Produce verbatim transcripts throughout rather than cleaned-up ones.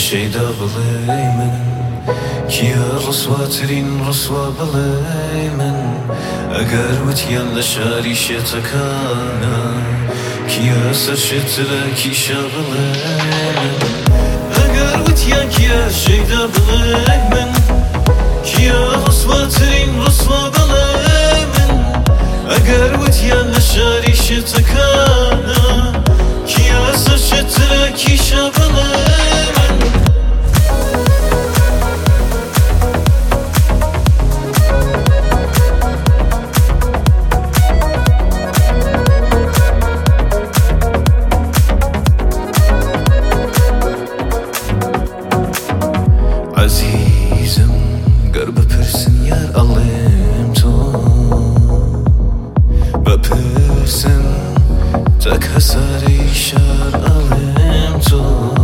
شيدا بڵێ من کیا ڕسواترین ڕسوا بڵێ من ئەگەر وتیان لە شاری شێتەکانە کیا سەرشێترە کیشە بڵێ من ئەگەر وتیان کیا شەیدا بڵێ من کیا ڕسواترین ڕسوا بڵێ من ئەگەر وتیان لە شاری شێتەکانە کیا سەرشێترە کیشە بڵێ من عزیزم گەر بپرسن یار ئەڵێم تۆ بپرسن تەک هەسارەی شار ئەڵێم تۆ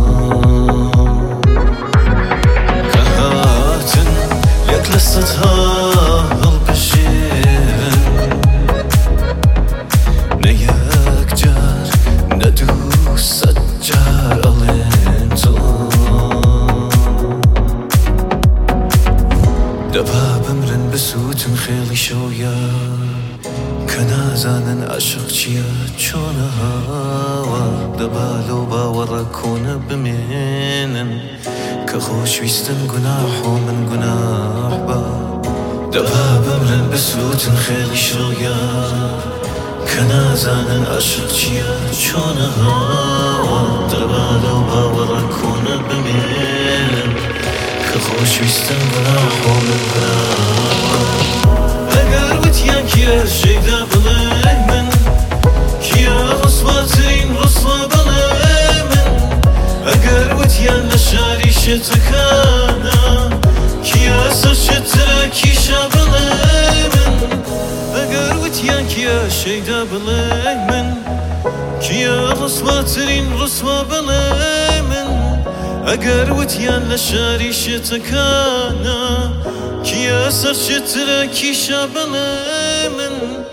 کە هاتن یەک لە سەدها هەڵبژێرن نە یەک جار نە دوو سەد جار ئەڵێم تۆ دەبا بمرن بسووتن خێڵی شەویا کە نازانن عاشق چییە چۆنە هاوە دەبا لەو باوەڕە کۆنە بمێنن کە خۆشویستن گوناح و من گوناح بە دەبا بمرن بسووتن خێڵی شەویا کە نازانن عاشق چییە چۆنە هاوە دەبا لەو باوەڕە کۆنە بمێنن کە خۆشویستن گوناح و من گوناح ئەگەر وتیان کیا شەیدا بڵێ من کیا ڕسواترین ڕسوا بڵێ من ئەگەر وتیان لە شاری شێتەکانە کیا سەرشێترە کیشە بڵێ من ئەگەر وتیان کیا شەیدا بڵێ من کیا ڕسواترین ڕسوا بڵێ من ئەگەر وتیان لە شاری شێتەکانە کیا سەرشێترە کیشە بڵێ من